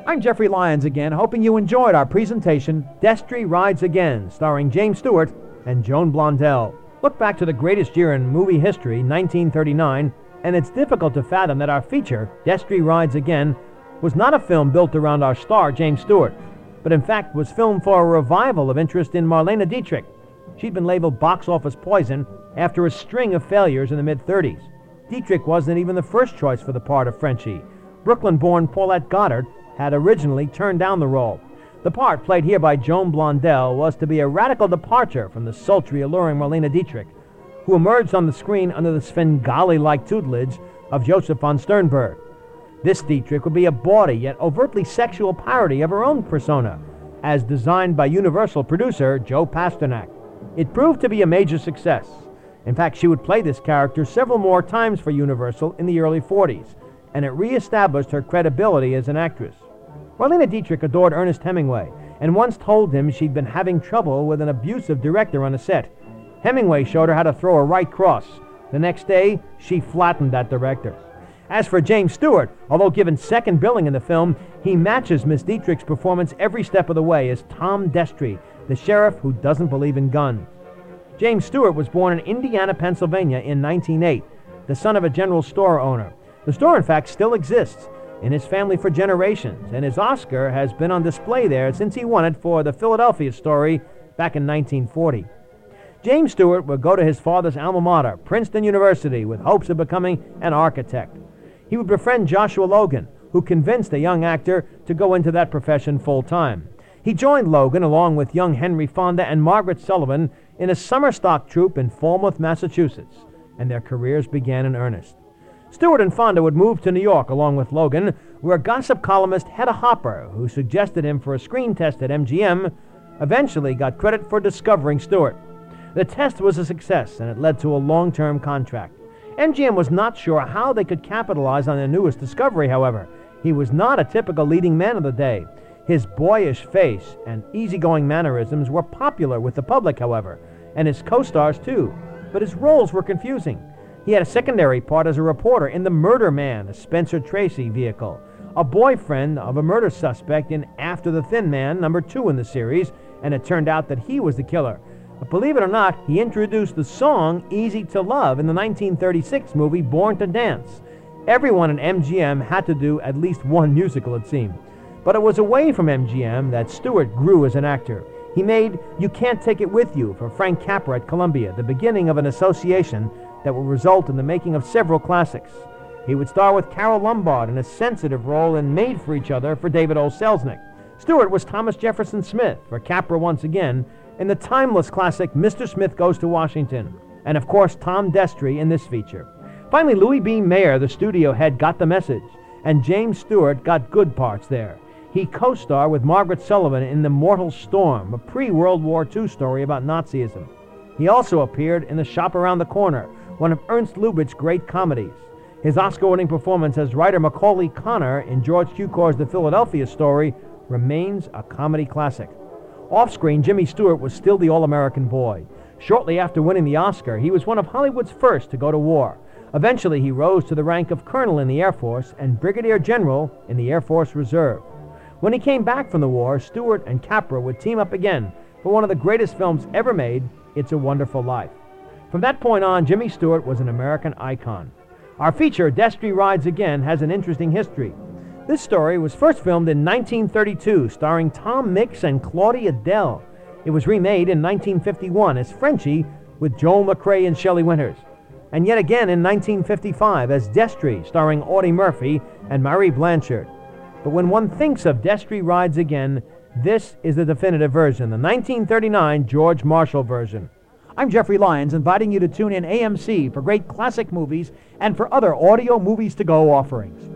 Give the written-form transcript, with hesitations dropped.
I'm Jeffrey Lyons again, hoping you enjoyed our presentation, Destry Rides Again, starring James Stewart and Joan Blondell. Look back to the greatest year in movie history, 1939, and it's difficult to fathom that our feature, Destry Rides Again, was not a film built around our star, James Stewart, but in fact was filmed for a revival of interest in Marlene Dietrich. She'd been labeled box office poison after a string of failures in the mid-30s. Dietrich wasn't even the first choice for the part of Frenchie. Brooklyn-born Paulette Goddard had originally turned down the role. The part, played here by Joan Blondell, was to be a radical departure from the sultry, alluring Marlene Dietrich, who emerged on the screen under the Svengali-like tutelage of Joseph von Sternberg. This Dietrich would be a bawdy yet overtly sexual parody of her own persona, as designed by Universal producer Joe Pasternak. It proved to be a major success. In fact, she would play this character several more times for Universal in the early 40s, and it re-established her credibility as an actress. Marlene Dietrich adored Ernest Hemingway, and once told him she'd been having trouble with an abusive director on a set. Hemingway showed her how to throw a right cross. The next day, she flattened that director. As for James Stewart, although given second billing in the film, he matches Miss Dietrich's performance every step of the way as Tom Destry, the sheriff who doesn't believe in guns. James Stewart was born in Indiana, Pennsylvania in 1908, the son of a general store owner. The store, in fact, still exists in his family for generations, and his Oscar has been on display there since he won it for The Philadelphia Story back in 1940. James Stewart would go to his father's alma mater, Princeton University, with hopes of becoming an architect. He would befriend Joshua Logan, who convinced the young actor to go into that profession full-time. He joined Logan, along with young Henry Fonda and Margaret Sullivan, in a summer stock troupe in Falmouth, Massachusetts, and their careers began in earnest. Stewart and Fonda would move to New York along with Logan, where gossip columnist Hedda Hopper, who suggested him for a screen test at MGM, eventually got credit for discovering Stewart. The test was a success, and it led to a long-term contract. MGM was not sure how they could capitalize on their newest discovery, however. He was not a typical leading man of the day. His boyish face and easygoing mannerisms were popular with the public, however, and his co-stars too, but his roles were confusing. He had a secondary part as a reporter in The Murder Man, a Spencer Tracy vehicle, a boyfriend of a murder suspect in After the Thin Man, number 2 in the series, and it turned out that he was the killer. But believe it or not, he introduced the song Easy to Love in the 1936 movie Born to Dance. Everyone at MGM had to do at least one musical, it seemed. But it was away from MGM that Stewart grew as an actor. He made You Can't Take It With You for Frank Capra at Columbia, the beginning of an association that would result in the making of several classics. He would star with Carole Lombard in a sensitive role in Made for Each Other for David O. Selznick. Stewart was Thomas Jefferson Smith for Capra once again in the timeless classic Mr. Smith Goes to Washington, and of course Tom Destry in this feature. Finally, Louis B. Mayer, the studio head, got the message, and James Stewart got good parts there. He co-starred with Margaret Sullivan in The Mortal Storm, a pre-World War II story about Nazism. He also appeared in The Shop Around the Corner, one of Ernst Lubitsch's great comedies. His Oscar-winning performance as writer Macaulay Connor in George Cukor's The Philadelphia Story remains a comedy classic. Off-screen, Jimmy Stewart was still the all-American boy. Shortly after winning the Oscar, he was one of Hollywood's first to go to war. Eventually, he rose to the rank of colonel in the Air Force and brigadier general in the Air Force Reserve. When he came back from the war, Stewart and Capra would team up again for one of the greatest films ever made, It's a Wonderful Life. From that point on, Jimmy Stewart was an American icon. Our feature, Destry Rides Again, has an interesting history. This story was first filmed in 1932, starring Tom Mix and Claudia Dell. It was remade in 1951 as Frenchie with Joel McCrea and Shelley Winters, and yet again in 1955 as Destry, starring Audie Murphy and Marie Blanchard. But when one thinks of Destry Rides Again, this is the definitive version, the 1939 George Marshall version. I'm Jeffrey Lyons, inviting you to tune in AMC for great classic movies and for other audio movies to go offerings.